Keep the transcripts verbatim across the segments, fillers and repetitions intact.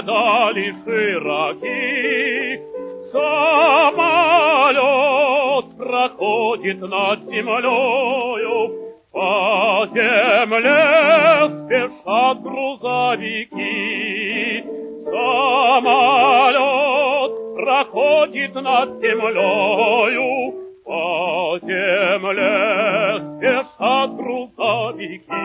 дали широки. Самолет проходит над землею, по земле спешат грузовики. Самолет проходит над землею, по земле спешат грузовики.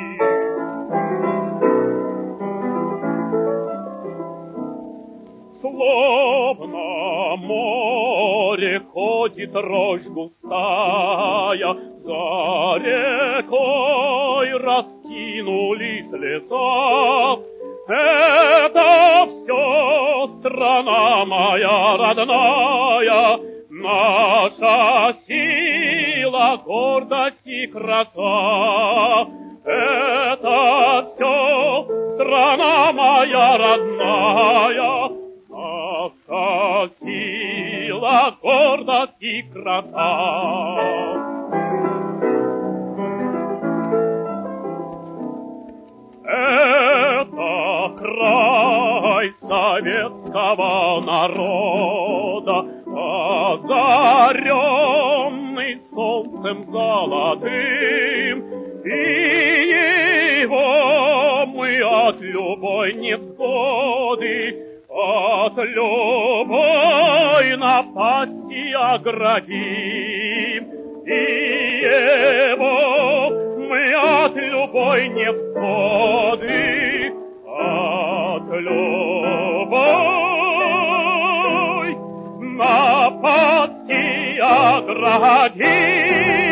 Словно море ходит рощь густая, за рекой раскинулись леса. Это все страна моя родная, наша сила, гордость и краса. Это все страна моя родная, наша сила, гордость и краса. Это край советского народа, озаренный солнцем золотым, и его мы от любой невзгоды, от любой напасти оградим, и его мы от любой невзгоды, от любой напасти оградим.